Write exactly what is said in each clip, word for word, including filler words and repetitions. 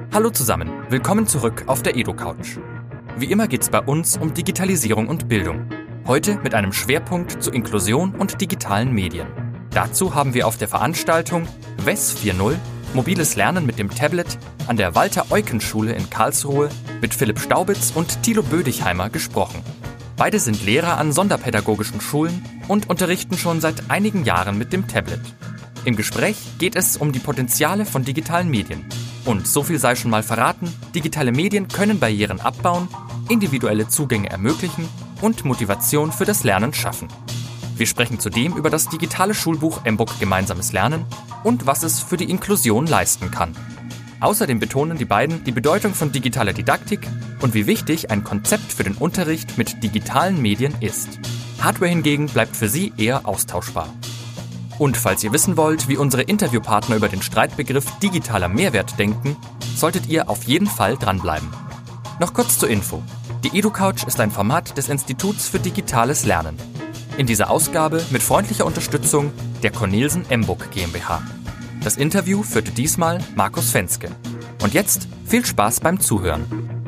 Hallo zusammen, willkommen zurück auf der EduCouch. Wie immer geht es bei uns um Digitalisierung und Bildung. Heute mit einem Schwerpunkt zu Inklusion und digitalen Medien. Dazu haben wir auf der Veranstaltung W E S vier Punkt null Mobiles Lernen mit dem Tablet an der Walter-Eucken-Schule in Karlsruhe mit Philipp Staubitz und Thilo Bödichheimer gesprochen. Beide sind Lehrer an sonderpädagogischen Schulen und unterrichten schon seit einigen Jahren mit dem Tablet. Im Gespräch geht es um die Potenziale von digitalen Medien. Und so viel sei schon mal verraten, digitale Medien können Barrieren abbauen, individuelle Zugänge ermöglichen und Motivation für das Lernen schaffen. Wir sprechen zudem über das digitale Schulbuch MBOK Gemeinsames Lernen und was es für die Inklusion leisten kann. Außerdem betonen die beiden die Bedeutung von digitaler Didaktik und wie wichtig ein Konzept für den Unterricht mit digitalen Medien ist. Hardware hingegen bleibt für sie eher austauschbar. Und falls ihr wissen wollt, wie unsere Interviewpartner über den Streitbegriff digitaler Mehrwert denken, solltet ihr auf jeden Fall dranbleiben. Noch kurz zur Info. Die EduCouch ist ein Format des Instituts für digitales Lernen. In dieser Ausgabe mit freundlicher Unterstützung der Cornelsen MBOK GmbH. Das Interview führte diesmal Markus Fenske. Und jetzt viel Spaß beim Zuhören.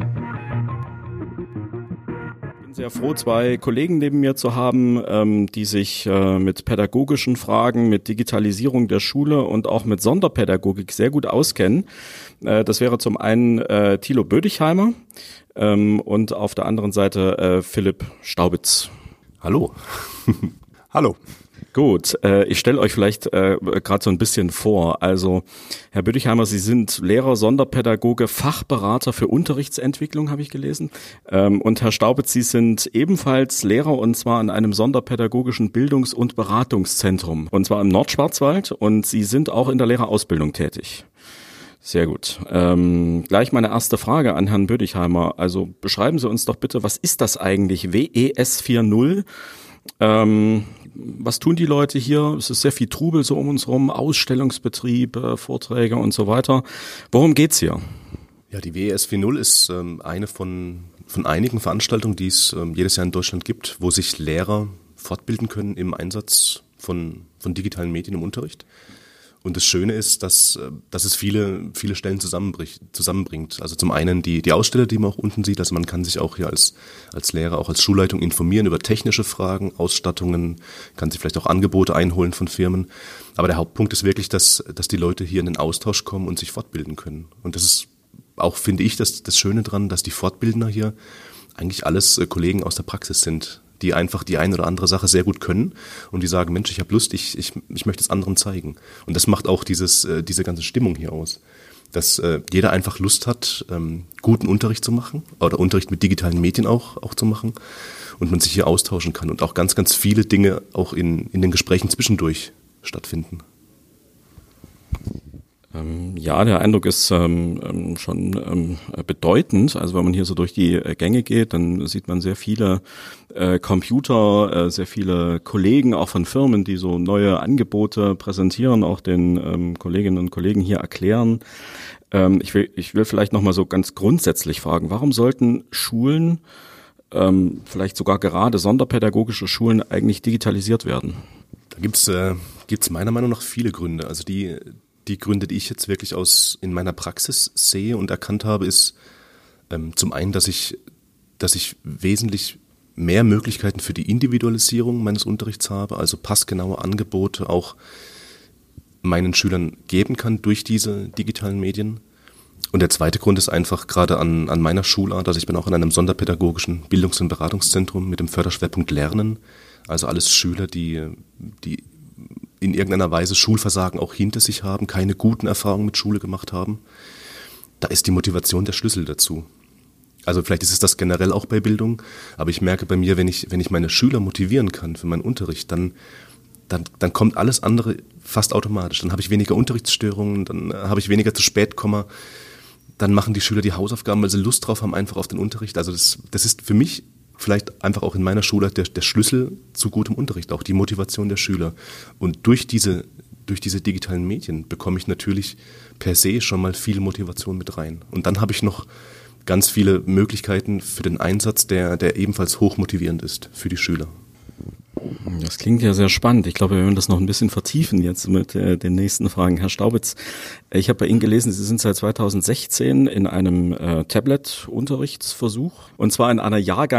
Ich bin sehr froh, zwei Kollegen neben mir zu haben, ähm, die sich äh, mit pädagogischen Fragen, mit Digitalisierung der Schule und auch mit Sonderpädagogik sehr gut auskennen. Äh, das wäre zum einen äh, Thilo Bödichheimer ähm, und auf der anderen Seite äh, Philipp Staubitz. Hallo. Hallo. Gut, äh, ich stelle euch vielleicht äh, gerade so ein bisschen vor. Also, Herr Bödichheimer, Sie sind Lehrer, Sonderpädagoge, Fachberater für Unterrichtsentwicklung, habe ich gelesen. Ähm, und Herr Staubitz, Sie sind ebenfalls Lehrer und zwar in einem sonderpädagogischen Bildungs- und Beratungszentrum. Und zwar im Nordschwarzwald und Sie sind auch in der Lehrerausbildung tätig. Sehr gut. Ähm, gleich meine erste Frage an Herrn Bödichheimer. Also beschreiben Sie uns doch bitte, was ist das eigentlich W E S vier Punkt null? Ähm, was tun die Leute hier? Es ist sehr viel Trubel so um uns rum, Ausstellungsbetrieb, äh, Vorträge und so weiter. Worum geht's hier? Ja, die W E S vier Punkt null ist ähm, eine von, von einigen Veranstaltungen, die es ähm, jedes Jahr in Deutschland gibt, wo sich Lehrer fortbilden können im Einsatz von, von digitalen Medien im Unterricht. Und das Schöne ist, dass, dass es viele, viele Stellen zusammenbringt. Also zum einen die, die Aussteller, die man auch unten sieht. Also man kann sich auch hier als, als Lehrer, auch als Schulleitung informieren über technische Fragen, Ausstattungen, kann sich vielleicht auch Angebote einholen von Firmen. Aber der Hauptpunkt ist wirklich, dass, dass die Leute hier in den Austausch kommen und sich fortbilden können. Und das ist auch, finde ich, das, das Schöne dran, dass die Fortbildner hier eigentlich alles Kollegen aus der Praxis sind, die einfach die eine oder andere Sache sehr gut können und die sagen, Mensch, ich habe Lust, ich, ich, ich möchte es anderen zeigen. Und das macht auch dieses, äh, diese ganze Stimmung hier aus, dass äh, jeder einfach Lust hat, ähm, guten Unterricht zu machen oder Unterricht mit digitalen Medien auch, auch zu machen und man sich hier austauschen kann und auch ganz, ganz viele Dinge auch in, in den Gesprächen zwischendurch stattfinden. Ähm, ja, der Eindruck ist ähm, schon ähm, bedeutend. Also wenn man hier so durch die äh, Gänge geht, dann sieht man sehr viele äh, Computer, äh, sehr viele Kollegen auch von Firmen, die so neue Angebote präsentieren, auch den ähm, Kolleginnen und Kollegen hier erklären. Ähm, ich will, ich will vielleicht nochmal so ganz grundsätzlich fragen, warum sollten Schulen, ähm, vielleicht sogar gerade sonderpädagogische Schulen, eigentlich digitalisiert werden? Da gibt's äh, gibt's meiner Meinung nach viele Gründe. Also die Die Gründe, die ich jetzt wirklich aus in meiner Praxis sehe und erkannt habe, ist ähm, zum einen, dass ich, dass ich wesentlich mehr Möglichkeiten für die Individualisierung meines Unterrichts habe, also passgenaue Angebote auch meinen Schülern geben kann durch diese digitalen Medien. Und der zweite Grund ist einfach gerade an, an meiner Schulart, also ich bin auch in einem sonderpädagogischen Bildungs- und Beratungszentrum mit dem Förderschwerpunkt Lernen, also alles Schüler, die, die in irgendeiner Weise Schulversagen auch hinter sich haben, keine guten Erfahrungen mit Schule gemacht haben. Da ist die Motivation der Schlüssel dazu. Also vielleicht ist es das generell auch bei Bildung, aber ich merke bei mir, wenn ich, wenn ich meine Schüler motivieren kann für meinen Unterricht, dann, dann, dann kommt alles andere fast automatisch. Dann habe ich weniger Unterrichtsstörungen, dann habe ich weniger zu spät kommen, dann machen die Schüler die Hausaufgaben, weil sie Lust drauf haben, einfach auf den Unterricht. Also das, das ist für mich vielleicht einfach auch in meiner Schule der, der Schlüssel zu gutem Unterricht, auch die Motivation der Schüler. Und durch diese, durch diese digitalen Medien bekomme ich natürlich per se schon mal viel Motivation mit rein. Und dann habe ich noch ganz viele Möglichkeiten für den Einsatz, der, der ebenfalls hochmotivierend ist für die Schüler. Das klingt ja sehr spannend. Ich glaube, wir werden das noch ein bisschen vertiefen jetzt mit äh, den nächsten Fragen. Herr Staubitz, ich habe bei Ihnen gelesen, Sie sind seit zweitausendsechzehn in einem äh, Tablet-Unterrichtsversuch und zwar in einer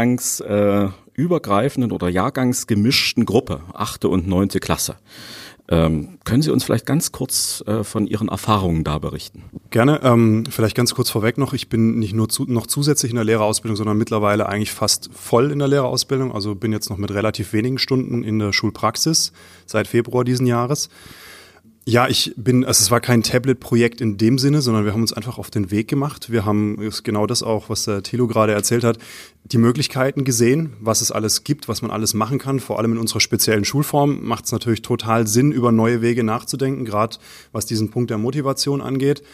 jahrgangsübergreifenden äh, oder jahrgangsgemischten Gruppe, achte und neunte Klasse. Ähm, können Sie uns vielleicht ganz kurz äh, von Ihren Erfahrungen da berichten? Gerne. Ähm, vielleicht ganz kurz vorweg noch. Ich bin nicht nur zu, noch zusätzlich in der Lehrerausbildung, sondern mittlerweile eigentlich fast voll in der Lehrerausbildung. Also bin jetzt noch mit relativ wenigen Stunden in der Schulpraxis seit Februar diesen Jahres. Ja, ich bin, also es war kein Tablet-Projekt in dem Sinne, sondern wir haben uns einfach auf den Weg gemacht. Wir haben ist genau das auch, was der Thilo gerade erzählt hat, die Möglichkeiten gesehen, was es alles gibt, was man alles machen kann. Vor allem in unserer speziellen Schulform macht es natürlich total Sinn, über neue Wege nachzudenken, gerade was diesen Punkt der Motivation angeht.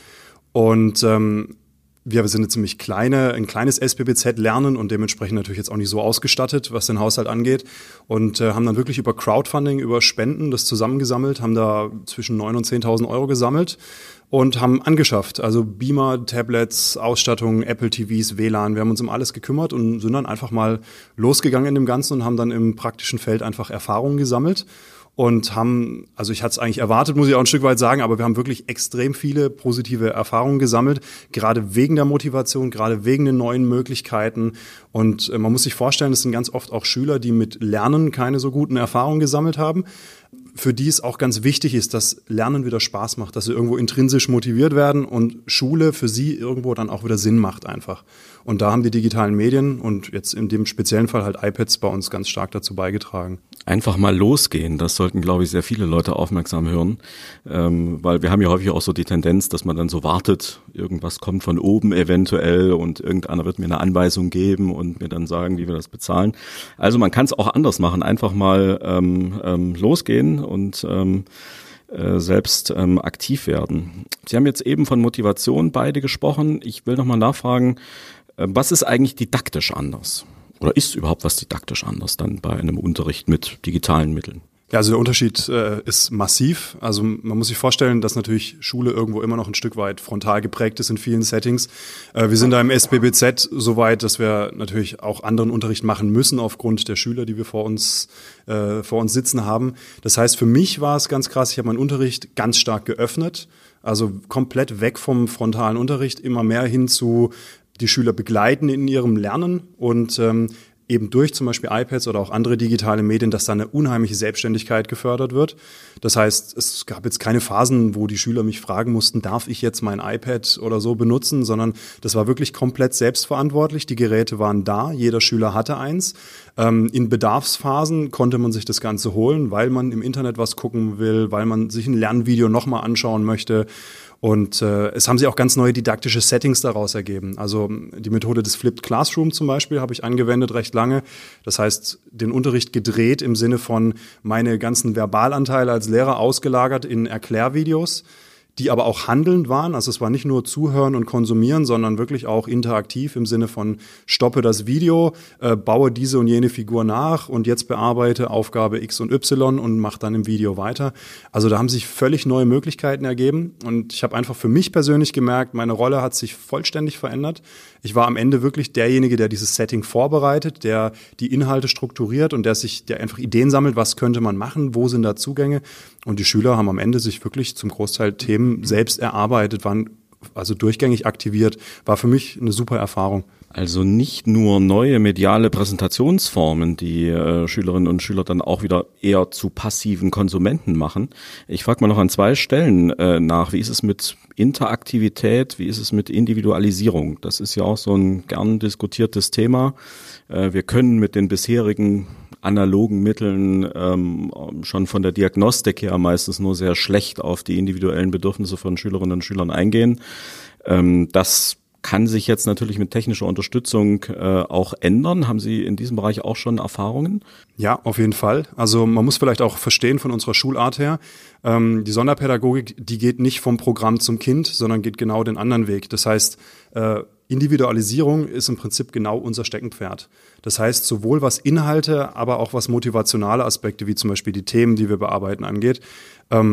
Und ähm, wir sind eine ziemlich kleine, ein kleines S B B Z lernen und dementsprechend natürlich jetzt auch nicht so ausgestattet, was den Haushalt angeht. Und äh, haben dann wirklich über Crowdfunding, über Spenden das zusammengesammelt, haben da zwischen neun und zehntausend Euro gesammelt und haben angeschafft. Also Beamer, Tablets, Ausstattung, Apple T Vs, W L A N. Wir haben uns um alles gekümmert und sind dann einfach mal losgegangen in dem Ganzen und haben dann im praktischen Feld einfach Erfahrungen gesammelt. Und haben, also ich hatte es eigentlich erwartet, muss ich auch ein Stück weit sagen, aber wir haben wirklich extrem viele positive Erfahrungen gesammelt, gerade wegen der Motivation, gerade wegen den neuen Möglichkeiten. Und man muss sich vorstellen, das sind ganz oft auch Schüler, die mit Lernen keine so guten Erfahrungen gesammelt haben, für die es auch ganz wichtig ist, dass Lernen wieder Spaß macht, dass sie irgendwo intrinsisch motiviert werden und Schule für sie irgendwo dann auch wieder Sinn macht einfach. Und da haben die digitalen Medien und jetzt in dem speziellen Fall halt iPads bei uns ganz stark dazu beigetragen. Einfach mal losgehen, das sollten, glaube ich, sehr viele Leute aufmerksam hören, ähm, weil wir haben ja häufig auch so die Tendenz, dass man dann so wartet, irgendwas kommt von oben eventuell und irgendeiner wird mir eine Anweisung geben und mir dann sagen, wie wir das bezahlen. Also man kann es auch anders machen, einfach mal ähm, ähm, losgehen und ähm, äh, selbst ähm, aktiv werden. Sie haben jetzt eben von Motivation beide gesprochen. Ich will nochmal nachfragen, äh, was ist eigentlich didaktisch anders? Oder ist überhaupt was didaktisch anders dann bei einem Unterricht mit digitalen Mitteln? Ja, also der Unterschied äh, ist massiv. Also man muss sich vorstellen, dass natürlich Schule irgendwo immer noch ein Stück weit frontal geprägt ist in vielen Settings. Äh, wir sind da im S B B Z so weit, dass wir natürlich auch anderen Unterricht machen müssen aufgrund der Schüler, die wir vor uns äh, vor uns sitzen haben. Das heißt, für mich war es ganz krass, ich habe meinen Unterricht ganz stark geöffnet. Also komplett weg vom frontalen Unterricht, immer mehr hin zu die Schüler begleiten in ihrem Lernen und ähm, eben durch zum Beispiel iPads oder auch andere digitale Medien, dass da eine unheimliche Selbstständigkeit gefördert wird. Das heißt, es gab jetzt keine Phasen, wo die Schüler mich fragen mussten, darf ich jetzt mein iPad oder so benutzen, sondern das war wirklich komplett selbstverantwortlich. Die Geräte waren da, jeder Schüler hatte eins. Ähm, in Bedarfsphasen konnte man sich das Ganze holen, weil man im Internet was gucken will, weil man sich ein Lernvideo nochmal anschauen möchte. Und äh, es haben sich auch ganz neue didaktische Settings daraus ergeben. Also die Methode des Flipped Classroom zum Beispiel habe ich angewendet recht lange. Das heißt, den Unterricht gedreht im Sinne von meine ganzen Verbalanteile als Lehrer ausgelagert in Erklärvideos, die aber auch handelnd waren. Also es war nicht nur zuhören und konsumieren, sondern wirklich auch interaktiv im Sinne von stoppe das Video, äh, baue diese und jene Figur nach und jetzt bearbeite Aufgabe X und Y und mach dann im Video weiter. Also da haben sich völlig neue Möglichkeiten ergeben und ich habe einfach für mich persönlich gemerkt, meine Rolle hat sich vollständig verändert. Ich war am Ende wirklich derjenige, der dieses Setting vorbereitet, der die Inhalte strukturiert und der sich, der einfach Ideen sammelt, was könnte man machen, wo sind da Zugänge. Und die Schüler haben am Ende sich wirklich zum Großteil Themen selbst erarbeitet, waren also durchgängig aktiviert. War für mich eine super Erfahrung. Also nicht nur neue mediale Präsentationsformen, die äh, Schülerinnen und Schüler dann auch wieder eher zu passiven Konsumenten machen. Ich frage mal noch an zwei Stellen äh, nach. Wie ist es mit Interaktivität? Wie ist es mit Individualisierung? Das ist ja auch so ein gern diskutiertes Thema. Äh, wir können mit den bisherigen analogen Mitteln ähm, schon von der Diagnostik her meistens nur sehr schlecht auf die individuellen Bedürfnisse von Schülerinnen und Schülern eingehen. Ähm, das kann sich jetzt natürlich mit technischer Unterstützung äh, auch ändern. Haben Sie in diesem Bereich auch schon Erfahrungen? Ja, auf jeden Fall. Also man muss vielleicht auch verstehen von unserer Schulart her, ähm, die Sonderpädagogik, die geht nicht vom Programm zum Kind, sondern geht genau den anderen Weg. Das heißt, äh, Individualisierung ist im Prinzip genau unser Steckenpferd. Das heißt, sowohl was Inhalte, aber auch was motivationale Aspekte, wie zum Beispiel die Themen, die wir bearbeiten, angeht, ähm,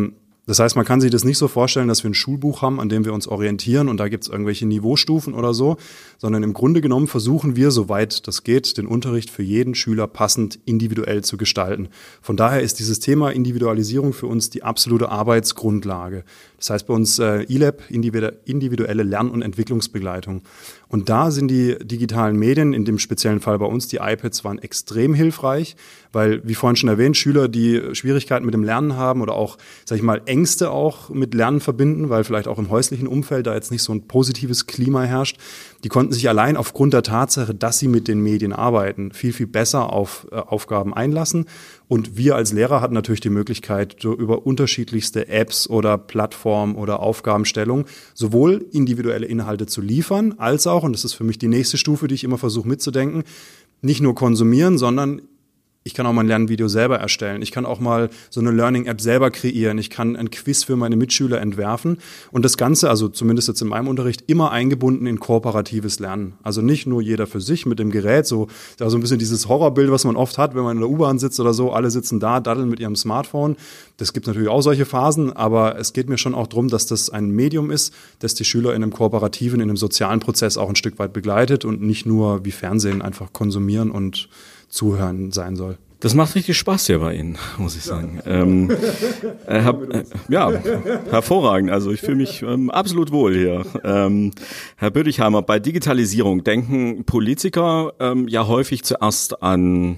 Das heißt, man kann sich das nicht so vorstellen, dass wir ein Schulbuch haben, an dem wir uns orientieren und da gibt es irgendwelche Niveaustufen oder so, sondern im Grunde genommen versuchen wir, soweit das geht, den Unterricht für jeden Schüler passend individuell zu gestalten. Von daher ist dieses Thema Individualisierung für uns die absolute Arbeitsgrundlage. Das heißt bei uns äh, I L A B, individuelle Lern- und Entwicklungsbegleitung. Und da sind die digitalen Medien, in dem speziellen Fall bei uns die iPads, waren extrem hilfreich, weil, wie vorhin schon erwähnt, Schüler, die Schwierigkeiten mit dem Lernen haben oder auch, sag ich mal, Ängste auch mit Lernen verbinden, weil vielleicht auch im häuslichen Umfeld da jetzt nicht so ein positives Klima herrscht, die konnten sich allein aufgrund der Tatsache, dass sie mit den Medien arbeiten, viel, viel besser auf äh, Aufgaben einlassen. Und wir als Lehrer hatten natürlich die Möglichkeit, so über unterschiedlichste Apps oder Plattformen oder Aufgabenstellungen sowohl individuelle Inhalte zu liefern, als auch, und das ist für mich die nächste Stufe, die ich immer versuche mitzudenken, nicht nur konsumieren, sondern ich kann auch mal ein Lernvideo selber erstellen. Ich kann auch mal so eine Learning-App selber kreieren. Ich kann ein Quiz für meine Mitschüler entwerfen. Und das Ganze, also zumindest jetzt in meinem Unterricht, immer eingebunden in kooperatives Lernen. Also nicht nur jeder für sich mit dem Gerät, so, da so ein bisschen dieses Horrorbild, was man oft hat, wenn man in der U-Bahn sitzt oder so. Alle sitzen da, daddeln mit ihrem Smartphone. Das gibt natürlich auch solche Phasen, aber es geht mir schon auch darum, dass das ein Medium ist, das die Schüler in einem kooperativen, in einem sozialen Prozess auch ein Stück weit begleitet und nicht nur wie Fernsehen einfach konsumieren und zuhören sein soll. Das macht richtig Spaß hier bei Ihnen, muss ich sagen. Ähm, äh, hab, äh, ja, hervorragend. Also ich fühle mich ähm, absolut wohl hier. Ähm, Herr Bödichheimer, bei Digitalisierung denken Politiker ähm, ja häufig zuerst an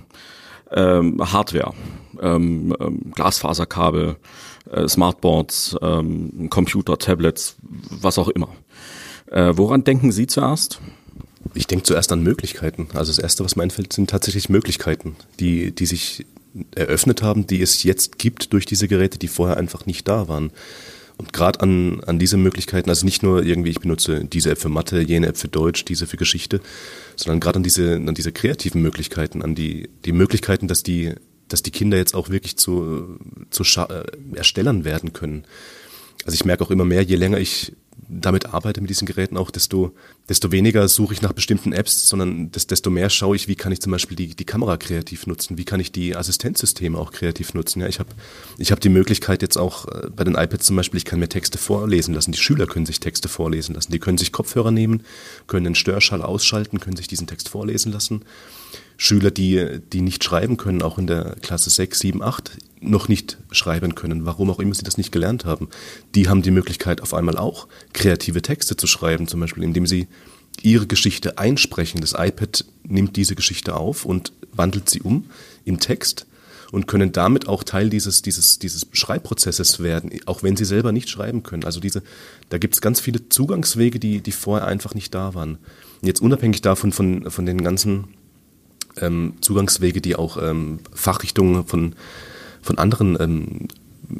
ähm, Hardware, ähm, ähm, Glasfaserkabel, äh, Smartboards, ähm, Computer, Tablets, was auch immer. Äh, woran denken Sie zuerst? Ich denke zuerst an Möglichkeiten. Also das Erste, was mir einfällt, sind tatsächlich Möglichkeiten, die, die sich eröffnet haben, die es jetzt gibt durch diese Geräte, die vorher einfach nicht da waren. Und gerade an, an diese Möglichkeiten, also nicht nur irgendwie, ich benutze diese App für Mathe, jene App für Deutsch, diese für Geschichte, sondern gerade an diese, an diese kreativen Möglichkeiten, an die, die Möglichkeiten, dass die, dass die Kinder jetzt auch wirklich zu, zu Scha- Erstellern werden können. Also ich merke auch immer mehr, je länger ich damit arbeite mit diesen Geräten auch, desto, desto weniger suche ich nach bestimmten Apps, sondern desto mehr schaue ich, wie kann ich zum Beispiel die, die Kamera kreativ nutzen, wie kann ich die Assistenzsysteme auch kreativ nutzen. Ja, ich habe ich hab die Möglichkeit jetzt auch bei den iPads zum Beispiel, ich kann mir Texte vorlesen lassen, die Schüler können sich Texte vorlesen lassen, die können sich Kopfhörer nehmen, können den Störschall ausschalten, können sich diesen Text vorlesen lassen. Schüler, die, die nicht schreiben können, auch in der Klasse sechs, sieben, acht, noch nicht schreiben können, warum auch immer sie das nicht gelernt haben, die haben die Möglichkeit auf einmal auch kreative Texte zu schreiben, zum Beispiel indem sie ihre Geschichte einsprechen. Das iPad nimmt diese Geschichte auf und wandelt sie um in Text und können damit auch Teil dieses, dieses, dieses Schreibprozesses werden, auch wenn sie selber nicht schreiben können. Also diese, da gibt es ganz viele Zugangswege, die, die vorher einfach nicht da waren. Und jetzt unabhängig davon, von, von den ganzen ähm, Zugangswege, die auch ähm, Fachrichtungen von, von anderen ähm,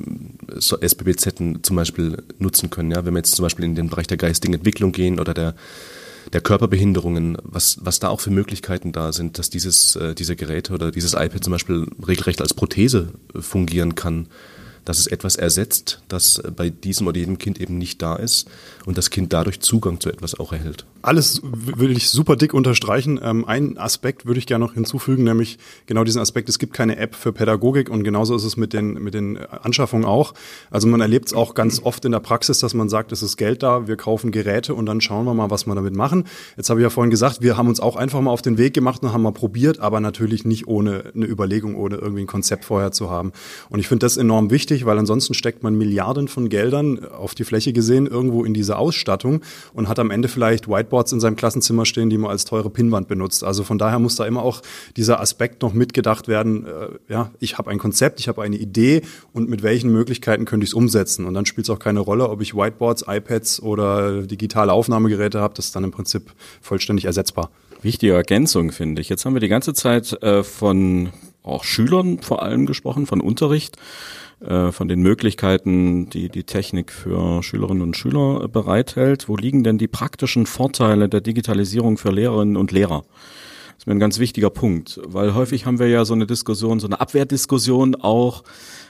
so S B B Z zum Beispiel nutzen können. Ja? Wenn wir jetzt zum Beispiel in den Bereich der geistigen Entwicklung gehen oder der der Körperbehinderungen, was, was da auch für Möglichkeiten da sind, dass dieses, äh, diese Geräte oder dieses iPad zum Beispiel regelrecht als Prothese fungieren kann, dass es etwas ersetzt, das bei diesem oder jedem Kind eben nicht da ist und das Kind dadurch Zugang zu etwas auch erhält. Alles würde ich super dick unterstreichen. Ähm, einen Aspekt würde ich gerne noch hinzufügen, nämlich genau diesen Aspekt, es gibt keine App für Pädagogik und genauso ist es mit den, mit den Anschaffungen auch. Also man erlebt es auch ganz oft in der Praxis, dass man sagt, es ist Geld da, wir kaufen Geräte und dann schauen wir mal, was wir damit machen. Jetzt habe ich ja vorhin gesagt, wir haben uns auch einfach mal auf den Weg gemacht und haben mal probiert, aber natürlich nicht ohne eine Überlegung, ohne irgendwie ein Konzept vorher zu haben. Und ich finde das enorm wichtig, weil ansonsten steckt man Milliarden von Geldern auf die Fläche gesehen irgendwo in diese Ausstattung und hat am Ende vielleicht Whiteboards in seinem Klassenzimmer stehen, die man als teure Pinnwand benutzt. Also von daher muss da immer auch dieser Aspekt noch mitgedacht werden, äh, ja, ich habe ein Konzept, ich habe eine Idee und mit welchen Möglichkeiten könnte ich es umsetzen. Und dann spielt es auch keine Rolle, ob ich Whiteboards, iPads oder digitale Aufnahmegeräte habe, das ist dann im Prinzip vollständig ersetzbar. Wichtige Ergänzung, finde ich. Jetzt haben wir die ganze Zeit äh, von auch Schülern vor allem gesprochen, von Unterricht, äh, von den Möglichkeiten, die die Technik für Schülerinnen und Schüler äh, bereithält. Wo liegen denn die praktischen Vorteile der Digitalisierung für Lehrerinnen und Lehrer? Das ist mir ein ganz wichtiger Punkt, weil häufig haben wir ja so eine Diskussion, so eine Abwehrdiskussion auch,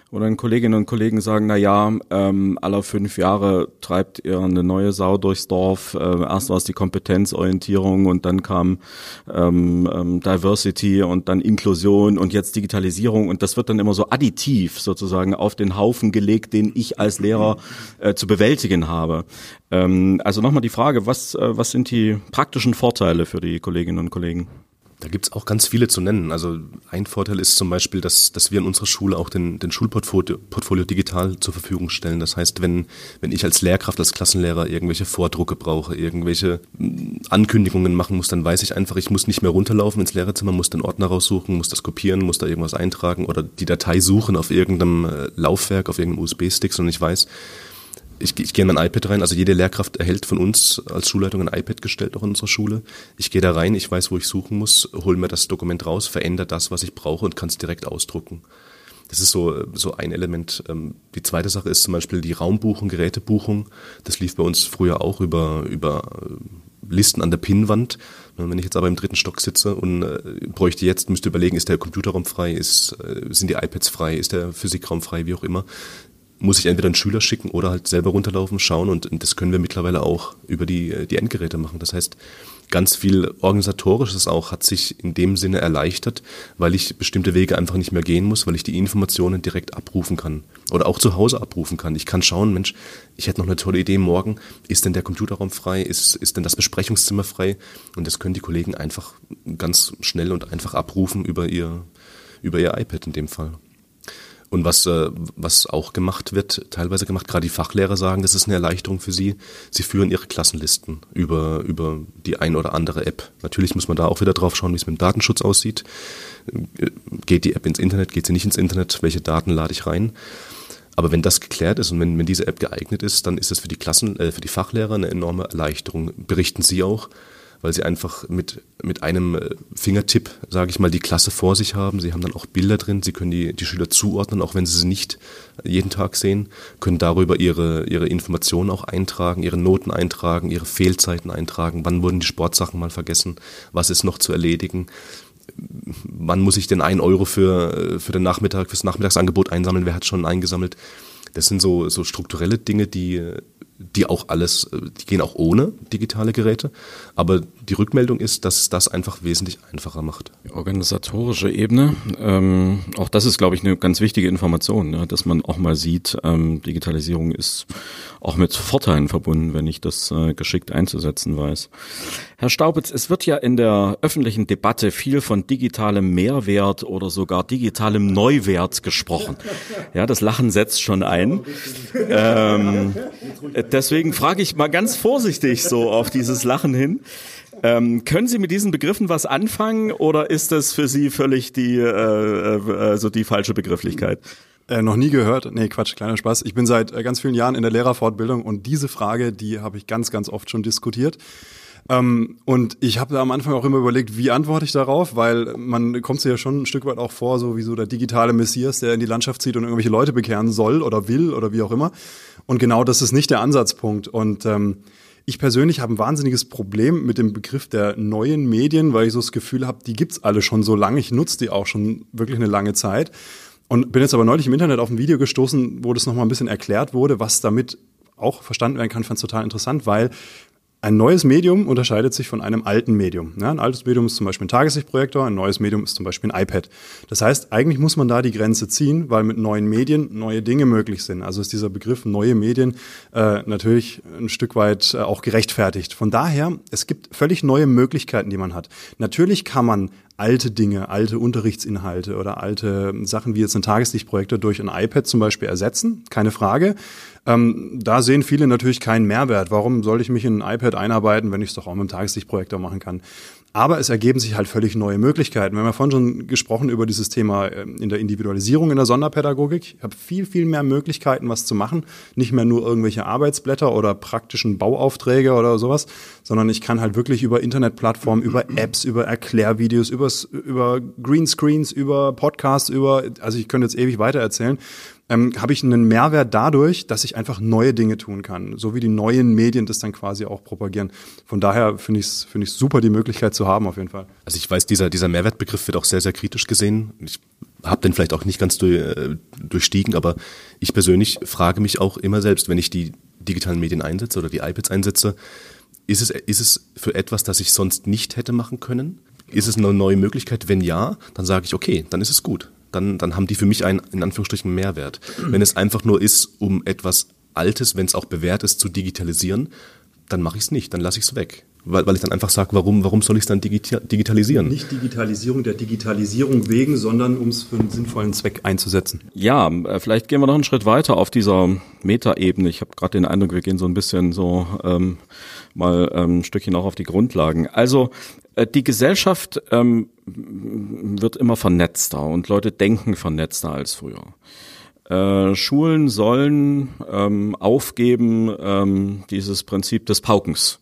wo dann Kolleginnen und Kollegen sagen, na ja, ähm, alle fünf Jahre treibt ihr eine neue Sau durchs Dorf. Äh, erst war es die Kompetenzorientierung und dann kam ähm, ähm, Diversity und dann Inklusion und jetzt Digitalisierung und das wird dann immer so additiv sozusagen auf den Haufen gelegt, den ich als Lehrer äh, zu bewältigen habe. Ähm, also nochmal die Frage, was, äh, was sind die praktischen Vorteile für die Kolleginnen und Kollegen? Da gibt's auch ganz viele zu nennen. Also ein Vorteil ist zum Beispiel, dass, dass wir in unserer Schule auch den, den Schulportfolio Portfolio digital zur Verfügung stellen. Das heißt, wenn, wenn ich als Lehrkraft, als Klassenlehrer irgendwelche Vordrucke brauche, irgendwelche Ankündigungen machen muss, dann weiß ich einfach, ich muss nicht mehr runterlaufen ins Lehrerzimmer, muss den Ordner raussuchen, muss das kopieren, muss da irgendwas eintragen oder die Datei suchen auf irgendeinem Laufwerk, auf irgendeinem U S B-Stick, sondern ich weiß, Ich, ich gehe in mein iPad rein, also jede Lehrkraft erhält von uns als Schulleitung ein iPad gestellt, auch in unserer Schule. Ich gehe da rein, ich weiß, wo ich suchen muss, hole mir das Dokument raus, verändere das, was ich brauche und kann es direkt ausdrucken. Das ist so, so ein Element. Die zweite Sache ist zum Beispiel die Raumbuchung, Gerätebuchung. Das lief bei uns früher auch über, über Listen an der Pinnwand. Wenn ich jetzt aber im dritten Stock sitze und bräuchte jetzt, müsste überlegen, ist der Computerraum frei, ist, sind die iPads frei, ist der Physikraum frei, wie auch immer, muss ich entweder einen Schüler schicken oder halt selber runterlaufen, schauen und das können wir mittlerweile auch über die, die Endgeräte machen. Das heißt, ganz viel Organisatorisches auch hat sich in dem Sinne erleichtert, weil ich bestimmte Wege einfach nicht mehr gehen muss, weil ich die Informationen direkt abrufen kann oder auch zu Hause abrufen kann. Ich kann schauen, Mensch, ich hätte noch eine tolle Idee morgen, ist denn der Computerraum frei, ist, ist denn das Besprechungszimmer frei? Und das können die Kollegen einfach ganz schnell und einfach abrufen über ihr, über ihr iPad in dem Fall. Und was, äh, was auch gemacht wird, teilweise gemacht, gerade die Fachlehrer sagen, das ist eine Erleichterung für sie. Sie führen ihre Klassenlisten über, über die ein oder andere App. Natürlich muss man da auch wieder drauf schauen, wie es mit dem Datenschutz aussieht. Geht die App ins Internet, geht sie nicht ins Internet, welche Daten lade ich rein? Aber wenn das geklärt ist und wenn, wenn diese App geeignet ist, dann ist das für die Klassen, äh, für die Fachlehrer eine enorme Erleichterung. Berichten sie auch, weil sie einfach mit mit einem Fingertipp, sage ich mal, die Klasse vor sich haben. Sie haben dann auch Bilder drin, sie können die die Schüler zuordnen, auch wenn sie sie nicht jeden Tag sehen, können darüber ihre ihre Informationen auch eintragen, ihre Noten eintragen, ihre Fehlzeiten eintragen, wann wurden die Sportsachen mal vergessen, was ist noch zu erledigen, wann muss ich denn ein Euro für für den Nachmittag, fürs Nachmittagsangebot einsammeln, wer hat schon eingesammelt. Das sind so so strukturelle Dinge, die die auch alles, die gehen auch ohne digitale Geräte, aber die Rückmeldung ist, dass das einfach wesentlich einfacher macht. Die organisatorische Ebene, ähm, auch das ist, glaube ich, eine ganz wichtige Information, ne, dass man auch mal sieht, ähm, Digitalisierung ist auch mit Vorteilen verbunden, wenn ich das äh, geschickt einzusetzen weiß. Herr Staupitz, es wird ja in der öffentlichen Debatte viel von digitalem Mehrwert oder sogar digitalem Neuwert gesprochen. Ja, das Lachen setzt schon ein. Ähm, deswegen frage ich mal ganz vorsichtig so auf dieses Lachen hin. Ähm, können Sie mit diesen Begriffen was anfangen oder ist das für Sie völlig die, äh, äh, so die falsche Begrifflichkeit? Äh, noch nie gehört. Nee, Quatsch, kleiner Spaß. Ich bin seit äh, ganz vielen Jahren in der Lehrerfortbildung und diese Frage, die habe ich ganz, ganz oft schon diskutiert. Ähm, und ich habe da am Anfang auch immer überlegt, wie antworte ich darauf, weil man kommt sich ja schon ein Stück weit auch vor, so wie so der digitale Messias, der in die Landschaft zieht und irgendwelche Leute bekehren soll oder will oder wie auch immer. Und genau das ist nicht der Ansatzpunkt. Und ähm, ich persönlich habe ein wahnsinniges Problem mit dem Begriff der neuen Medien, weil ich so das Gefühl habe, die gibt's alle schon so lange. Ich nutze die auch schon wirklich eine lange Zeit. Und bin jetzt aber neulich im Internet auf ein Video gestoßen, wo das nochmal ein bisschen erklärt wurde, was damit auch verstanden werden kann. Ich fand es total interessant, weil ein neues Medium unterscheidet sich von einem alten Medium. Ja, ein altes Medium ist zum Beispiel ein Tageslichtprojektor, ein neues Medium ist zum Beispiel ein iPad. Das heißt, eigentlich muss man da die Grenze ziehen, weil mit neuen Medien neue Dinge möglich sind. Also ist dieser Begriff neue Medien äh, natürlich ein Stück weit äh, auch gerechtfertigt. Von daher, es gibt völlig neue Möglichkeiten, die man hat. Natürlich kann man alte Dinge, alte Unterrichtsinhalte oder alte Sachen wie jetzt ein Tageslichtprojektor durch ein iPad zum Beispiel ersetzen, keine Frage. Ähm, da sehen viele natürlich keinen Mehrwert. Warum soll ich mich in ein iPad einarbeiten, wenn ich es doch auch mit einem Tageslichtprojektor machen kann? Aber es ergeben sich halt völlig neue Möglichkeiten. Wir haben ja vorhin schon gesprochen über dieses Thema in der Individualisierung in der Sonderpädagogik. Ich habe viel, viel mehr Möglichkeiten, was zu machen. Nicht mehr nur irgendwelche Arbeitsblätter oder praktischen Bauaufträge oder sowas, sondern ich kann halt wirklich über Internetplattformen, über Apps, über Erklärvideos, übers, über Greenscreens, über Podcasts, über, also ich könnte jetzt ewig weiter erzählen. ähm, habe ich einen Mehrwert dadurch, dass ich einfach neue Dinge tun kann, so wie die neuen Medien das dann quasi auch propagieren. Von daher finde ich es finde ich super, die Möglichkeit zu haben auf jeden Fall. Also ich weiß, dieser dieser Mehrwertbegriff wird auch sehr, sehr kritisch gesehen. Ich habe den vielleicht auch nicht ganz durch, äh, durchstiegen, aber ich persönlich frage mich auch immer selbst, wenn ich die digitalen Medien einsetze oder die iPads einsetze, ist es, ist es für etwas, das ich sonst nicht hätte machen können? Ist es eine neue Möglichkeit? Wenn ja, dann sage ich, okay, dann ist es gut. Dann, dann haben die für mich einen, in Anführungsstrichen, Mehrwert. Wenn es einfach nur ist, um etwas Altes, wenn es auch bewährt ist, zu digitalisieren, dann mache ich es nicht, dann lasse ich es weg. Weil, weil ich dann einfach sage, warum, warum soll ich es dann digita- digitalisieren? Nicht Digitalisierung der Digitalisierung wegen, sondern um es für einen sinnvollen Zweck einzusetzen. Ja, vielleicht gehen wir noch einen Schritt weiter auf dieser Metaebene. Ich habe gerade den Eindruck, wir gehen so ein bisschen so ähm, mal ähm, ein Stückchen auch auf die Grundlagen. Also äh, die Gesellschaft ähm, wird immer vernetzter und Leute denken vernetzter als früher. Äh, Schulen sollen ähm, aufgeben ähm, dieses Prinzip des Paukens.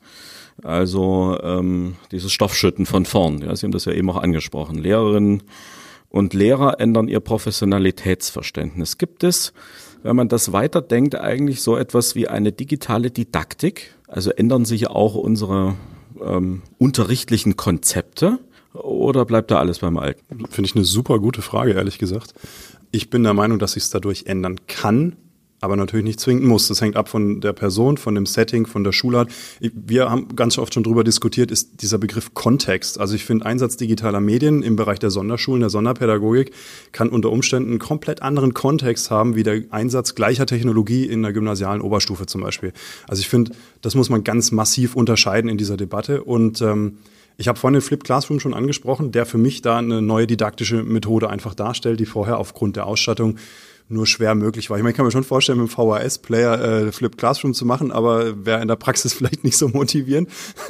Also ähm, dieses Stoffschütten von vorn. Ja, Sie haben das ja eben auch angesprochen. Lehrerinnen und Lehrer ändern ihr Professionalitätsverständnis. Gibt es, wenn man das weiterdenkt, eigentlich so etwas wie eine digitale Didaktik? Also ändern sich auch unsere ähm, unterrichtlichen Konzepte oder bleibt da alles beim Alten? Finde ich eine super gute Frage, ehrlich gesagt. Ich bin der Meinung, dass sich es dadurch ändern kann, aber natürlich nicht zwingend muss. Das hängt ab von der Person, von dem Setting, von der Schulart. Wir haben ganz oft schon drüber diskutiert, ist dieser Begriff Kontext. Also ich finde, Einsatz digitaler Medien im Bereich der Sonderschulen, der Sonderpädagogik kann unter Umständen einen komplett anderen Kontext haben, wie der Einsatz gleicher Technologie in der gymnasialen Oberstufe zum Beispiel. Also ich finde, das muss man ganz massiv unterscheiden in dieser Debatte. Und ähm, ich habe vorhin den Flipped Classroom schon angesprochen, der für mich da eine neue didaktische Methode einfach darstellt, die vorher aufgrund der Ausstattung nur schwer möglich war. Ich meine, ich kann mir schon vorstellen, mit dem V H S-Player äh, Flipped Classroom zu machen, aber wäre in der Praxis vielleicht nicht so motivierend.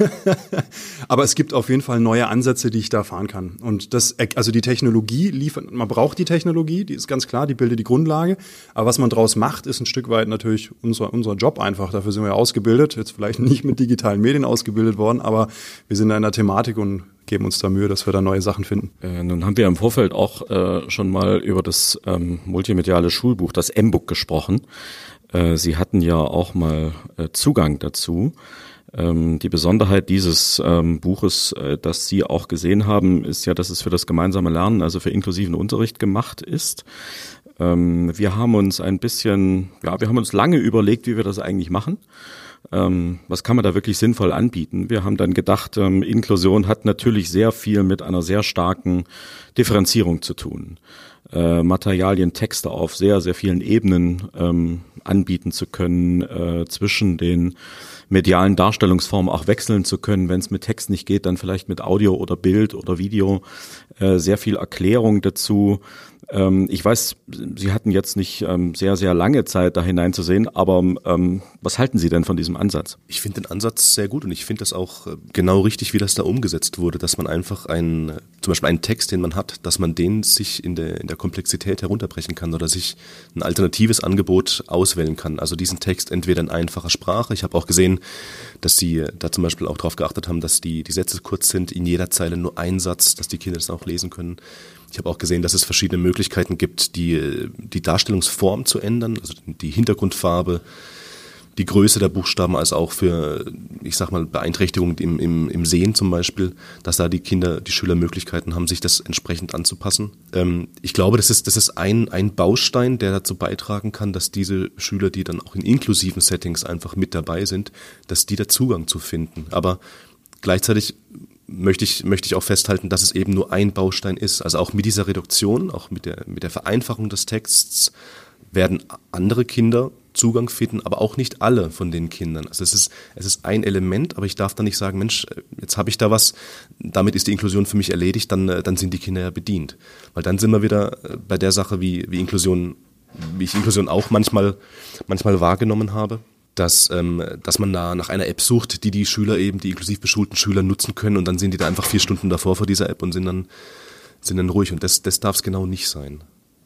Aber es gibt auf jeden Fall neue Ansätze, die ich da fahren kann. Und das, also die Technologie liefert, man braucht die Technologie, die ist ganz klar, die bildet die Grundlage. Aber was man draus macht, ist ein Stück weit natürlich unser, unser Job einfach. Dafür sind wir ja ausgebildet. Jetzt vielleicht nicht mit digitalen Medien ausgebildet worden, aber wir sind da in der Thematik und geben uns da Mühe, dass wir da neue Sachen finden. Äh, nun haben wir im Vorfeld auch äh, schon mal über das ähm, multimediale Schulbuch, das M-Book, gesprochen. Äh, Sie hatten ja auch mal äh, Zugang dazu. Ähm, die Besonderheit dieses ähm, Buches, äh, das Sie auch gesehen haben, ist ja, dass es für das gemeinsame Lernen, also für inklusiven Unterricht gemacht ist. Ähm, wir haben uns ein bisschen, ja, wir haben uns lange überlegt, wie wir das eigentlich machen. Ähm, was kann man da wirklich sinnvoll anbieten? Wir haben dann gedacht, ähm, Inklusion hat natürlich sehr viel mit einer sehr starken Differenzierung zu tun. Äh, Materialien, Texte auf sehr, sehr vielen Ebenen ähm, anbieten zu können, äh, zwischen den medialen Darstellungsformen auch wechseln zu können. Wenn es mit Text nicht geht, dann vielleicht mit Audio oder Bild oder Video. Äh, sehr viel Erklärung dazu. Ähm, ich weiß, Sie hatten jetzt nicht ähm, sehr, sehr lange Zeit, da hineinzusehen, aber ähm, was halten Sie denn von diesem Ansatz? Ich finde den Ansatz sehr gut und ich finde das auch genau richtig, wie das da umgesetzt wurde, dass man einfach einen, zum Beispiel einen Text, den man hat, dass man den sich in der, in der Komplexität herunterbrechen kann oder sich ein alternatives Angebot auswählen kann. Also diesen Text entweder in einfacher Sprache. Ich habe auch gesehen, dass Sie da zum Beispiel auch darauf geachtet haben, dass die, die Sätze kurz sind, in jeder Zeile nur ein Satz, dass die Kinder das auch lesen können. Ich habe auch gesehen, dass es verschiedene Möglichkeiten gibt, die, die Darstellungsform zu ändern, also die Hintergrundfarbe, die Größe der Buchstaben, als auch für, ich sag mal, Beeinträchtigungen im, im, im Sehen zum Beispiel, dass da die Kinder, die Schüler Möglichkeiten haben, sich das entsprechend anzupassen. Ähm, ich glaube, das ist, das ist ein, ein Baustein, der dazu beitragen kann, dass diese Schüler, die dann auch in inklusiven Settings einfach mit dabei sind, dass die da Zugang zu finden. Aber gleichzeitig möchte ich, möchte ich auch festhalten, dass es eben nur ein Baustein ist. Also auch mit dieser Reduktion, auch mit der, mit der Vereinfachung des Texts werden andere Kinder Zugang finden, aber auch nicht alle von den Kindern. Also es ist, es ist ein Element, aber ich darf dann nicht sagen, Mensch, jetzt habe ich da was, damit ist die Inklusion für mich erledigt, dann, dann sind die Kinder ja bedient. Weil dann sind wir wieder bei der Sache, wie, wie Inklusion, wie ich Inklusion auch manchmal, manchmal wahrgenommen habe. Dass, ähm, dass man da nach einer App sucht, die die Schüler eben, die inklusiv beschulten Schüler nutzen können und dann sind die da einfach vier Stunden davor vor dieser App und sind dann, sind dann ruhig und das, das darf es genau nicht sein.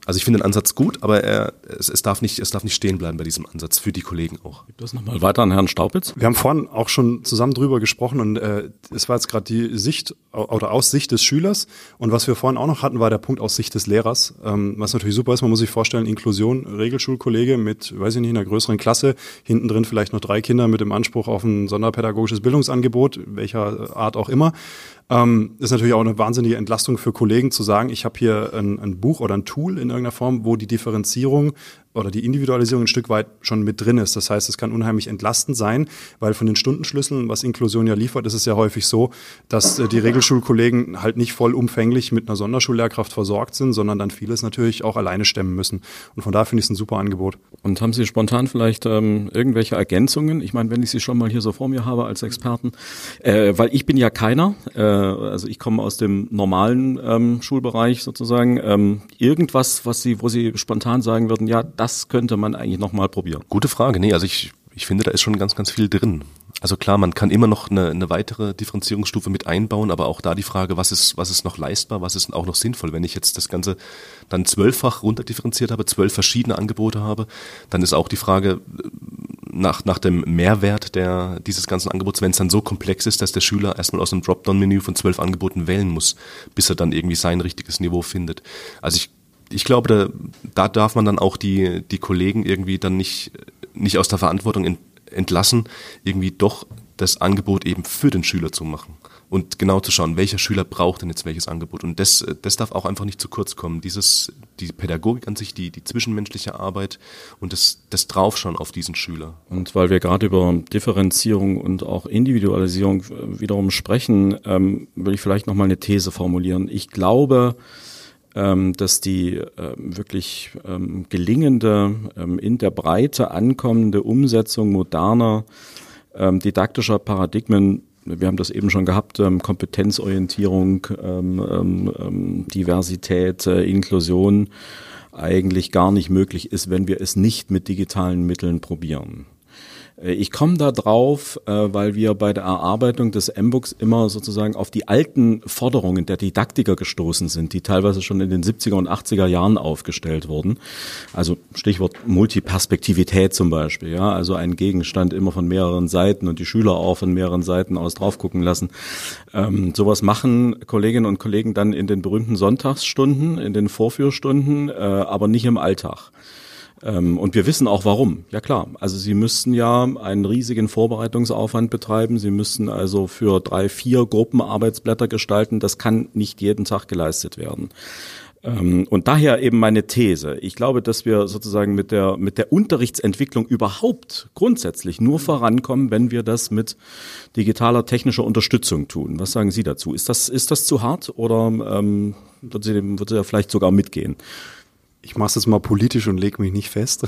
Also ich finde den Ansatz gut, aber er, es, es, darf nicht, es darf nicht stehen bleiben bei diesem Ansatz, für die Kollegen auch. Gibt das nochmal weiter an Herrn Staupitz? Wir haben vorhin auch schon zusammen drüber gesprochen und äh, es war jetzt gerade die Sicht oder aus Sicht des Schülers und was wir vorhin auch noch hatten, war der Punkt aus Sicht des Lehrers, ähm, was natürlich super ist, man muss sich vorstellen, Inklusion, Regelschulkollege mit, weiß ich nicht, einer größeren Klasse, hinten drin vielleicht noch drei Kinder mit dem Anspruch auf ein sonderpädagogisches Bildungsangebot, welcher Art auch immer. Ähm, ist natürlich auch eine wahnsinnige Entlastung für Kollegen zu sagen, ich habe hier ein, ein Buch oder ein Tool in irgendeiner Form, wo die Differenzierung oder die Individualisierung ein Stück weit schon mit drin ist. Das heißt, es kann unheimlich entlastend sein, weil von den Stundenschlüsseln, was Inklusion ja liefert, ist es ja häufig so, dass äh, die Regelschulkollegen halt nicht vollumfänglich mit einer Sonderschullehrkraft versorgt sind, sondern dann vieles natürlich auch alleine stemmen müssen. Und von daher finde ich es ein super Angebot. Und haben Sie spontan vielleicht ähm, irgendwelche Ergänzungen? Ich meine, wenn ich Sie schon mal hier so vor mir habe als Experten, äh, weil ich bin ja keiner, äh, also ich komme aus dem normalen ähm, Schulbereich sozusagen. Ähm, irgendwas, was Sie, wo Sie spontan sagen würden, ja, das könnte man eigentlich nochmal probieren. Gute Frage. Nee, also ich, ich finde, da ist schon ganz, ganz viel drin. Also klar, man kann immer noch eine, eine weitere Differenzierungsstufe mit einbauen, aber auch da die Frage, was ist, was ist noch leistbar, was ist auch noch sinnvoll? Wenn ich jetzt das Ganze dann zwölffach runterdifferenziert habe, zwölf verschiedene Angebote habe, dann ist auch die Frage nach, nach dem Mehrwert der, dieses ganzen Angebots, wenn es dann so komplex ist, dass der Schüler erstmal aus einem Dropdown-Menü von zwölf Angeboten wählen muss, bis er dann irgendwie sein richtiges Niveau findet. Also ich Ich glaube, da, da darf man dann auch die, die Kollegen irgendwie dann nicht, nicht aus der Verantwortung ent, entlassen, irgendwie doch das Angebot eben für den Schüler zu machen und genau zu schauen, welcher Schüler braucht denn jetzt welches Angebot. Und das, das darf auch einfach nicht zu kurz kommen. Dieses, die Pädagogik an sich, die, die zwischenmenschliche Arbeit und das, das Draufschauen auf diesen Schüler. Und weil wir gerade über Differenzierung und auch Individualisierung wiederum sprechen, ähm, will ich vielleicht nochmal eine These formulieren. Ich glaube, Ähm, dass die ähm, wirklich ähm, gelingende, ähm, in der Breite ankommende Umsetzung moderner ähm, didaktischer Paradigmen, wir haben das eben schon gehabt, ähm, Kompetenzorientierung, ähm, ähm, Diversität, äh, Inklusion, eigentlich gar nicht möglich ist, wenn wir es nicht mit digitalen Mitteln probieren. Ich komme da drauf, weil wir bei der Erarbeitung des M-Books immer sozusagen auf die alten Forderungen der Didaktiker gestoßen sind, die teilweise schon in den siebziger und achtziger Jahren aufgestellt wurden. Also Stichwort Multiperspektivität zum Beispiel, ja, also ein Gegenstand immer von mehreren Seiten und die Schüler auch von mehreren Seiten aus drauf gucken lassen. Ähm, sowas machen Kolleginnen und Kollegen dann in den berühmten Sonntagsstunden, in den Vorführstunden, äh, aber nicht im Alltag. Und wir wissen auch warum. Ja klar, also Sie müssten ja einen riesigen Vorbereitungsaufwand betreiben. Sie müssten also für drei, vier Gruppenarbeitsblätter gestalten. Das kann nicht jeden Tag geleistet werden. Und daher eben meine These. Ich glaube, dass wir sozusagen mit der, mit der Unterrichtsentwicklung überhaupt grundsätzlich nur vorankommen, wenn wir das mit digitaler technischer Unterstützung tun. Was sagen Sie dazu? Ist das, ist das zu hart oder ähm, wird Sie, wird Sie ja vielleicht sogar mitgehen? Ich mache es jetzt mal politisch und lege mich nicht fest.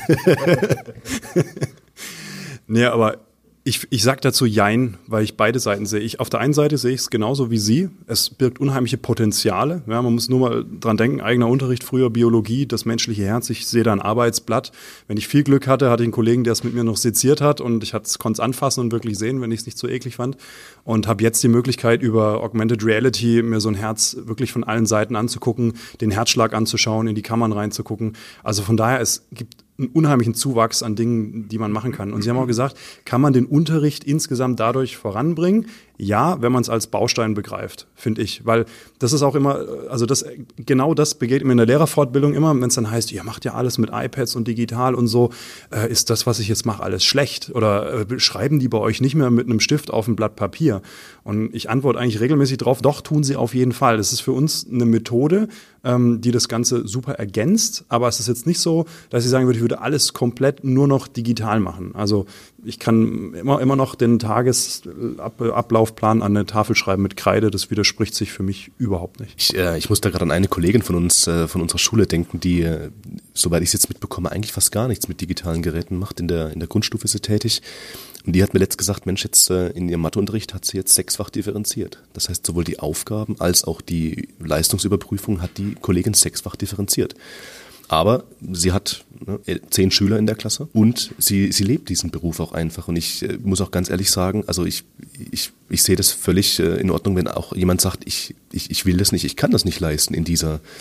Nee, aber ich, ich sage dazu Jein, weil ich beide Seiten sehe. Ich, auf der einen Seite sehe ich es genauso wie Sie. Es birgt unheimliche Potenziale. Ja, man muss nur mal dran denken, eigener Unterricht, früher Biologie, das menschliche Herz. Ich sehe da ein Arbeitsblatt. Wenn ich viel Glück hatte, hatte ich einen Kollegen, der es mit mir noch seziert hat und ich konnte es anfassen und wirklich sehen, wenn ich es nicht so eklig fand. Und habe jetzt die Möglichkeit, über Augmented Reality mir so ein Herz wirklich von allen Seiten anzugucken, den Herzschlag anzuschauen, in die Kammern reinzugucken. Also von daher, es gibt einen unheimlichen Zuwachs an Dingen, die man machen kann. Und Sie haben auch gesagt, kann man den Unterricht insgesamt dadurch voranbringen? Ja, wenn man es als Baustein begreift, finde ich. Weil das ist auch immer, also das genau das begegnet mir in der Lehrerfortbildung immer, wenn es dann heißt, ihr macht ja alles mit iPads und digital und so, äh, ist das, was ich jetzt mache, alles schlecht? Oder äh, schreiben die bei euch nicht mehr mit einem Stift auf ein Blatt Papier? Und ich antworte eigentlich regelmäßig drauf, doch, tun sie auf jeden Fall. Das ist für uns eine Methode, ähm, die das Ganze super ergänzt, aber es ist jetzt nicht so, dass ich sagen würde, ich würde alles komplett nur noch digital machen. Also ich kann immer, immer noch den Tagesablaufplan an eine Tafel schreiben mit Kreide. Das widerspricht sich für mich überhaupt nicht. Ich, äh, ich muss da gerade an eine Kollegin von uns, äh, von unserer Schule denken, die, äh, soweit ich es jetzt mitbekomme, eigentlich fast gar nichts mit digitalen Geräten macht. In der, in der Grundstufe ist sie tätig. Und die hat mir letzt gesagt, Mensch, jetzt äh, in ihrem Matheunterricht hat sie jetzt sechsfach differenziert. Das heißt, sowohl die Aufgaben als auch die Leistungsüberprüfung hat die Kollegin sechsfach differenziert. Aber sie hat ne, zehn Schüler in der Klasse und sie, sie lebt diesen Beruf auch einfach. Und ich äh, muss auch ganz ehrlich sagen, also ich, ich, ich sehe das völlig äh, in Ordnung, wenn auch jemand sagt, ich, ich, ich will das nicht, ich kann das nicht leisten in dieser,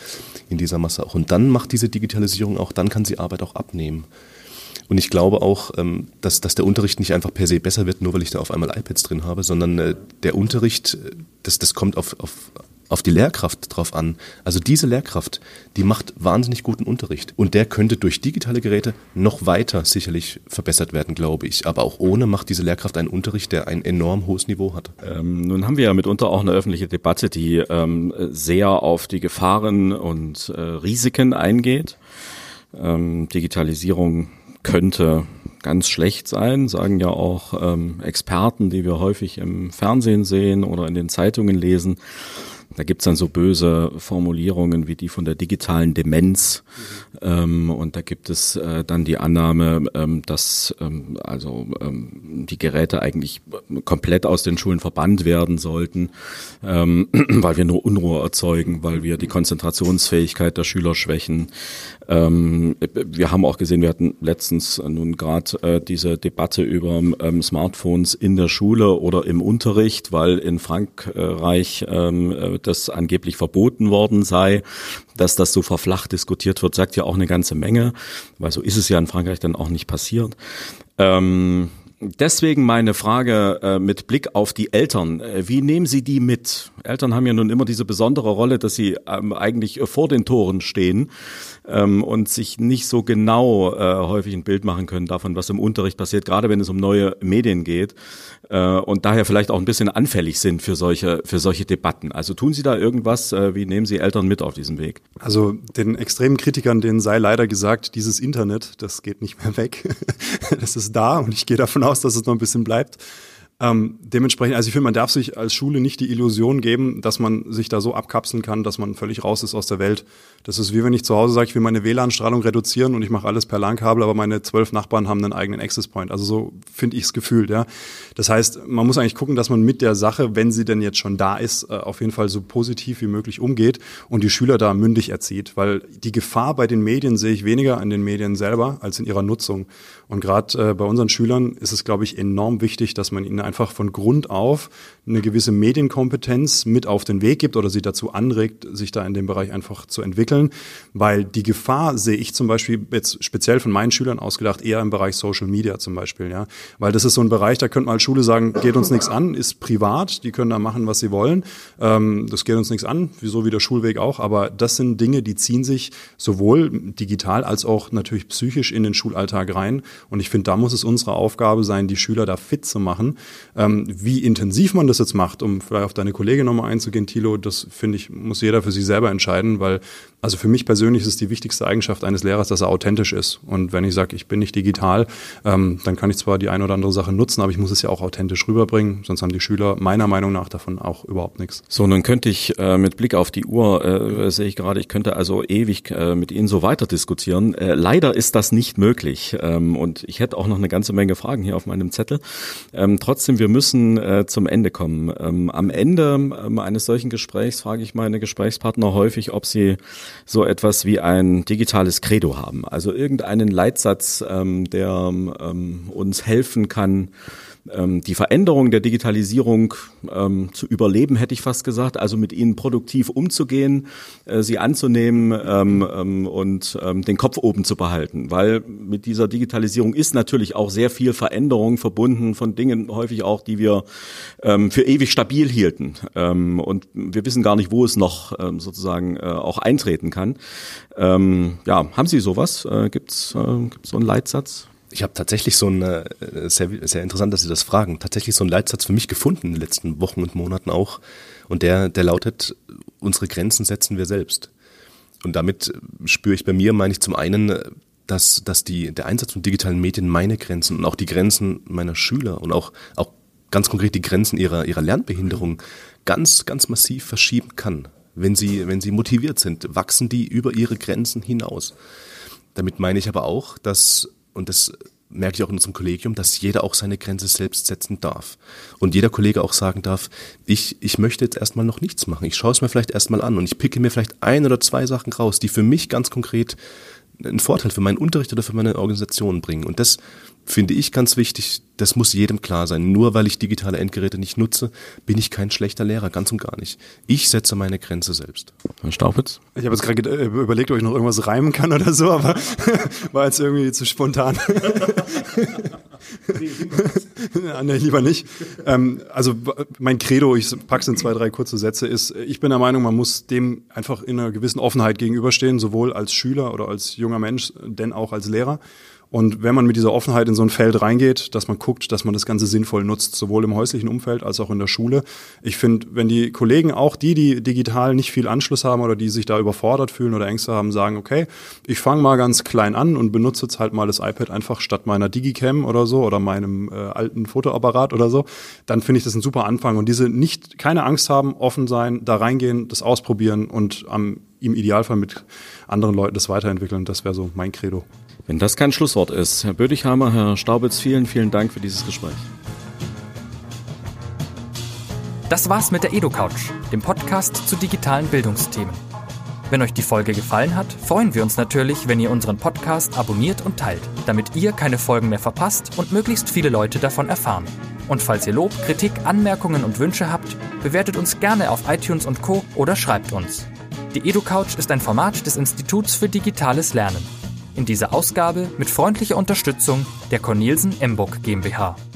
in dieser Masse auch. Und dann macht diese Digitalisierung auch, dann kann sie Arbeit auch abnehmen. Und ich glaube auch, dass, dass der Unterricht nicht einfach per se besser wird, nur weil ich da auf einmal iPads drin habe, sondern der Unterricht, das, das kommt auf, auf, auf die Lehrkraft drauf an. Also diese Lehrkraft, die macht wahnsinnig guten Unterricht. Und der könnte durch digitale Geräte noch weiter sicherlich verbessert werden, glaube ich. Aber auch ohne macht diese Lehrkraft einen Unterricht, der ein enorm hohes Niveau hat. Ähm, nun haben wir ja mitunter auch eine öffentliche Debatte, die ähm, sehr auf die Gefahren und äh, Risiken eingeht. Ähm, Digitalisierung könnte ganz schlecht sein, sagen ja auch ähm, Experten, die wir häufig im Fernsehen sehen oder in den Zeitungen lesen. Da gibt's dann so böse Formulierungen wie die von der digitalen Demenz. Mhm. Ähm, und da gibt es äh, dann die Annahme, ähm, dass ähm, also ähm, die Geräte eigentlich komplett aus den Schulen verbannt werden sollten, ähm, weil wir nur Unruhe erzeugen, weil wir die Konzentrationsfähigkeit der Schüler schwächen. Ähm, wir haben auch gesehen, wir hatten letztens nun gerade äh, diese Debatte über ähm, Smartphones in der Schule oder im Unterricht, weil in Frankreich ähm, das angeblich verboten worden sei, dass das so verflacht diskutiert wird, sagt ja auch eine ganze Menge, weil so ist es ja in Frankreich dann auch nicht passiert. Ähm, deswegen meine Frage äh, mit Blick auf die Eltern. Äh, wie nehmen Sie die mit? Eltern haben ja nun immer diese besondere Rolle, dass sie ähm, eigentlich äh, vor den Toren stehen ähm, und sich nicht so genau äh, häufig ein Bild machen können davon, was im Unterricht passiert, gerade wenn es um neue Medien geht äh, und daher vielleicht auch ein bisschen anfällig sind für solche für solche Debatten. Also tun Sie da irgendwas? Äh, wie nehmen Sie Eltern mit auf diesem Weg? Also den extremen Kritikern, denen sei leider gesagt, dieses Internet, das geht nicht mehr weg. Das ist da und ich gehe davon aus, dass es noch ein bisschen bleibt. Ähm, dementsprechend, also ich finde, man darf sich als Schule nicht die Illusion geben, dass man sich da so abkapseln kann, dass man völlig raus ist aus der Welt. Das ist wie wenn ich zu Hause sage, ich will meine W L A N-Strahlung reduzieren und ich mache alles per LAN-Kabel, aber meine zwölf Nachbarn haben einen eigenen Access Point. Also so finde ich es gefühlt, ja. Das heißt, man muss eigentlich gucken, dass man mit der Sache, wenn sie denn jetzt schon da ist, auf jeden Fall so positiv wie möglich umgeht und die Schüler da mündig erzieht, weil die Gefahr bei den Medien sehe ich weniger an den Medien selber als in ihrer Nutzung. Und gerade äh, bei unseren Schülern ist es, glaube ich, enorm wichtig, dass man ihnen einfach von Grund auf eine gewisse Medienkompetenz mit auf den Weg gibt oder sie dazu anregt, sich da in dem Bereich einfach zu entwickeln, weil die Gefahr sehe ich zum Beispiel jetzt speziell von meinen Schülern ausgedacht eher im Bereich Social Media zum Beispiel, ja, weil das ist so ein Bereich, da könnte man als Schule sagen, geht uns nichts an, ist privat, die können da machen, was sie wollen, ähm, das geht uns nichts an, so wie der Schulweg auch, aber das sind Dinge, die ziehen sich sowohl digital als auch natürlich psychisch in den Schulalltag rein und ich finde, da muss es unsere Aufgabe sein, die Schüler da fit zu machen. Ähm, wie intensiv man das jetzt macht, um vielleicht auf deine Kollegin nochmal einzugehen, Thilo, das finde ich, muss jeder für sich selber entscheiden, weil also für mich persönlich ist es die wichtigste Eigenschaft eines Lehrers, dass er authentisch ist. Und wenn ich sage, ich bin nicht digital, ähm, dann kann ich zwar die eine oder andere Sache nutzen, aber ich muss es ja auch authentisch rüberbringen, sonst haben die Schüler meiner Meinung nach davon auch überhaupt nichts. So, nun könnte ich äh, mit Blick auf die Uhr, äh, sehe ich gerade, ich könnte also ewig äh, mit Ihnen so weiter diskutieren. Äh, leider ist das nicht möglich ähm, und ich hätte auch noch eine ganze Menge Fragen hier auf meinem Zettel. Ähm, trotzdem, wir müssen äh, zum Ende kommen. Ähm, am Ende ähm, eines solchen Gesprächs frage ich meine Gesprächspartner häufig, ob sie so etwas wie ein digitales Credo haben. Also irgendeinen Leitsatz, ähm, der ähm, uns helfen kann, ähm, die Veränderung der Digitalisierung ähm, zu überleben, hätte ich fast gesagt. Also mit ihnen produktiv umzugehen, äh, sie anzunehmen ähm, ähm, und ähm, den Kopf oben zu behalten. Weil mit dieser Digitalisierung ist natürlich auch sehr viel Veränderung verbunden von Dingen, häufig auch, die wir ähm, für ewig stabil hielten. Ähm, und wir wissen gar nicht, wo es noch ähm, sozusagen äh, auch eintreten kann. Ähm, ja, haben Sie sowas? Äh, gibt's, äh, gibt's so einen Leitsatz? Ich habe tatsächlich so einen, äh, sehr, sehr interessant, dass Sie das fragen, tatsächlich so einen Leitsatz für mich gefunden in den letzten Wochen und Monaten auch. Und der, der lautet, unsere Grenzen setzen wir selbst. Und damit spüre ich bei mir, meine ich zum einen, dass, dass die, der Einsatz von digitalen Medien meine Grenzen und auch die Grenzen meiner Schüler und auch, auch ganz konkret die Grenzen ihrer, ihrer Lernbehinderung ganz, ganz massiv verschieben kann. Wenn sie, wenn sie motiviert sind, wachsen die über ihre Grenzen hinaus. Damit meine ich aber auch, dass, und das merke ich auch in unserem Kollegium, dass jeder auch seine Grenze selbst setzen darf. Und jeder Kollege auch sagen darf, ich, ich möchte jetzt erstmal noch nichts machen. Ich schaue es mir vielleicht erstmal an und ich picke mir vielleicht ein oder zwei Sachen raus, die für mich ganz konkret einen Vorteil für meinen Unterricht oder für meine Organisation bringen. Und das finde ich ganz wichtig, das muss jedem klar sein. Nur weil ich digitale Endgeräte nicht nutze, bin ich kein schlechter Lehrer, ganz und gar nicht. Ich setze meine Grenze selbst. Herr Staupitz? Ich habe jetzt gerade äh, überlegt, ob ich noch irgendwas reimen kann oder so, aber war jetzt irgendwie zu spontan. Ja, nee, lieber nicht. Ähm, also mein Credo, ich pack's in zwei, drei kurze Sätze, ist, ich bin der Meinung, man muss dem einfach in einer gewissen Offenheit gegenüberstehen, sowohl als Schüler oder als junger Mensch, denn auch als Lehrer. Und wenn man mit dieser Offenheit in so ein Feld reingeht, dass man guckt, dass man das Ganze sinnvoll nutzt, sowohl im häuslichen Umfeld als auch in der Schule. Ich finde, wenn die Kollegen, auch die, die digital nicht viel Anschluss haben oder die sich da überfordert fühlen oder Ängste haben, sagen, okay, ich fange mal ganz klein an und benutze jetzt halt mal das iPad einfach statt meiner Digicam oder so oder meinem äh, alten Fotoapparat oder so, dann finde ich das ein super Anfang. Und diese nicht, keine Angst haben, offen sein, da reingehen, das ausprobieren und am, im Idealfall mit anderen Leuten das weiterentwickeln. Das wäre so mein Credo. Wenn das kein Schlusswort ist, Herr Bödichheimer, Herr Staupitz, vielen, vielen Dank für dieses Gespräch. Das war's mit der EduCouch, dem Podcast zu digitalen Bildungsthemen. Wenn euch die Folge gefallen hat, freuen wir uns natürlich, wenn ihr unseren Podcast abonniert und teilt, damit ihr keine Folgen mehr verpasst und möglichst viele Leute davon erfahren. Und falls ihr Lob, Kritik, Anmerkungen und Wünsche habt, bewertet uns gerne auf iTunes und Co. oder schreibt uns. Die EduCouch ist ein Format des Instituts für digitales Lernen. In dieser Ausgabe mit freundlicher Unterstützung der Cornelsen Emburg GmbH.